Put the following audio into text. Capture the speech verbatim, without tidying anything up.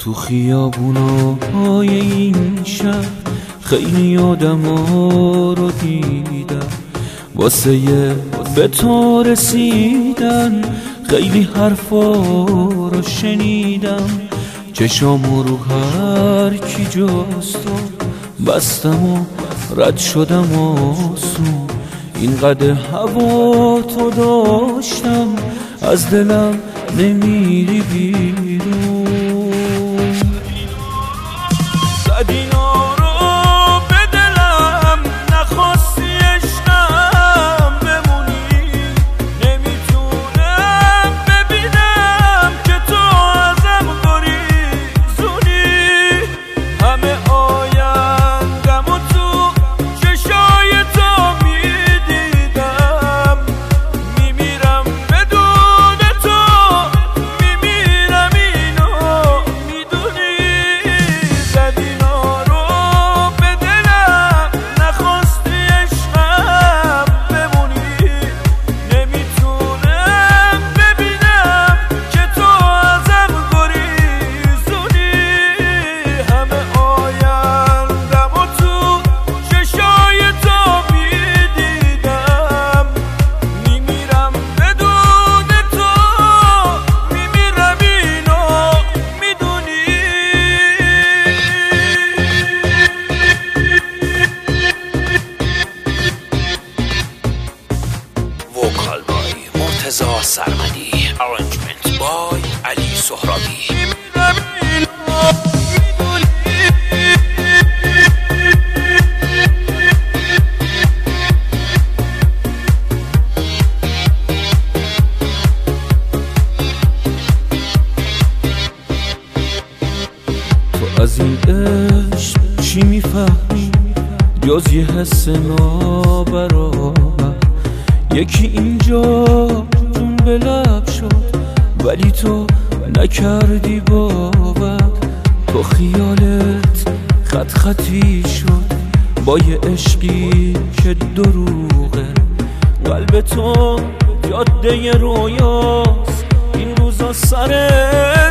تو خیابونای این شهر خیلی آدما رو دیدم، واسه به تو رسیدن خیلی حرفا رو شنیدم. چشامو رو هر کی جاست بستم و رد شدم آسون. اینقدر هوا تو داشتم از دلم نمیری بیرون. زدینا رو به دلم نخواستی عشقم بمونی، نمیتونم ببینم که تو ازم گریزونی. همه آیندم و تو چشای تو میدیدم، میمیرم بدون تو، میمیرم اینو میدونی. زدینا رو به دلم نخواستی عشقم بمونی، نمیتونم ببینم که تو ازم گریزونی. همه آیندم و تو چشای تو میدیدم، میمیرم بدون تو، میمیرم اینو میدونی. وکال بای مرتضی سرمدی، ارنجمنت بای علی سهرابی. تو از این عشق چی میفهمی جز یه حس نابرابر؟ یکی اینجا جون به لب شد ولی تو نکردی باور. تو خیالت خط خطی شد با یه عشقی که دروغه. قلب تو جاده رویاست این روزا سر